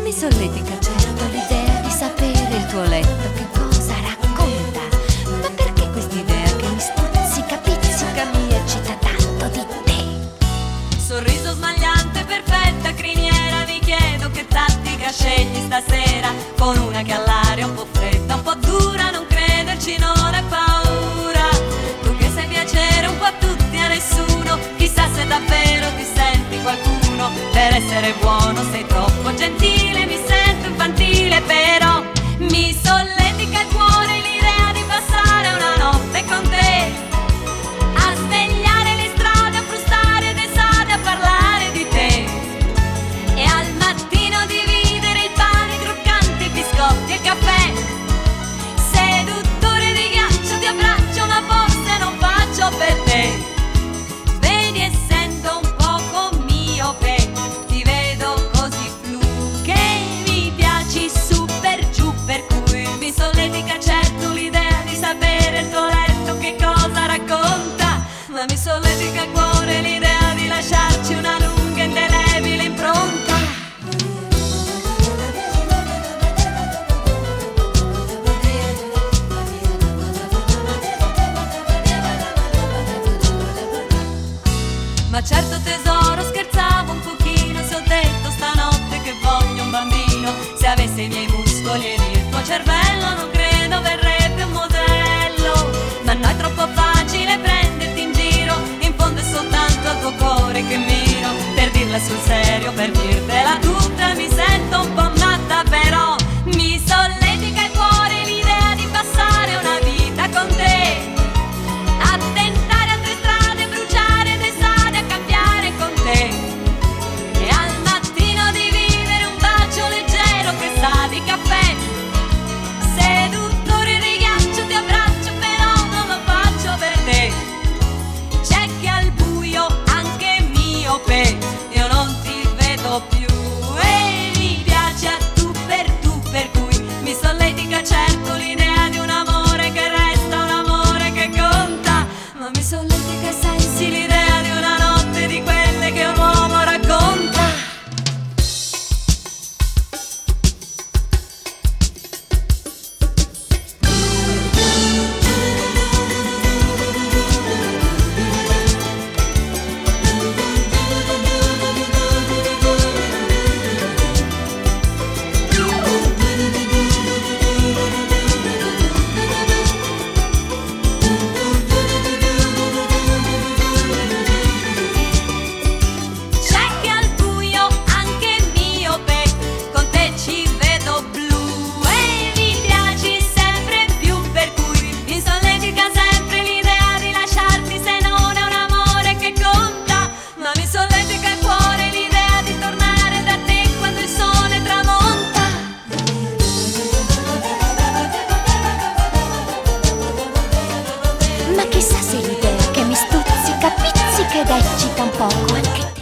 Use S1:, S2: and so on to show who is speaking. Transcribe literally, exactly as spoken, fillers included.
S1: Mi solletica certo l'idea di sapere il tuo letto che cosa racconta. Ma perché quest'idea che mi stuzzica, pizzica, mi eccita tanto di te?
S2: Sorriso smagliante, perfetta criniera, mi chiedo che tattica scegli stasera. Con una che all'aria un po' fredda, un po' dura, non crederci, non è paura. Tu che sai piacere un po' a tutti e a nessuno, chissà se davvero ti senti qualcuno. Per essere buono sei troppo gentile, mi sento infantile, però mi solletica il cuore l'idea di passare una notte con te, a svegliare le strade, a frustare d'estate, a parlare di te, e al mattino dividere il pane croccante, i biscotti e il caffè. Seduttore di ghiaccio ti abbraccio, ma forse non faccio per te. Vedi, essendo un poco miope, ti vedo così blu che mi piaci su per giù, per cui mi solletica certo l'idea di sapere il tuo letto che cosa racconta. Ma mi solletica il cuore l'idea di lasciarci una lunga indelebile impronta. Ma certo tesoro, scherzavo un pochino, se ho detto stanotte che voglio un bambino. Se avessi i miei muscoli e il tuo cervello, non credo verrebbe un modello. Ma no, è troppo facile prenderti in giro, in fondo è soltanto al tuo cuore che miro. Per dirla sul serio, per dirtela tutta, mi sento un po' matta, però mi solletica il cuore l'idea di passare una vita con te, a tentare altre strade, bruciare d'estate, a cambiare con te, e al mattino dividere un bacio leggero che sa di caffè. Seduttore di ghiaccio ti abbraccio, però non lo faccio per te. C'è che al buio anche miope, io non ti vedo più, e mi piace a tu per tu, per cui mi solletica certo l'idea di un amore che resta, un amore che conta. Ma mi solletica, sai sì, l'idea di una notte di quelle che un uomo racconta. C'è che al buio anche miope, con te ci vedo blu, e mi piaci sempre più, per cui mi solletica sempre l'idea di lasciarti se non è un amore che conta. Ma mi solletica il cuore l'idea di tornare da te quando il sole tramonta.
S1: Ma chissà se l'idea che mi stuzzica, pizzica ed eccita un poco anche te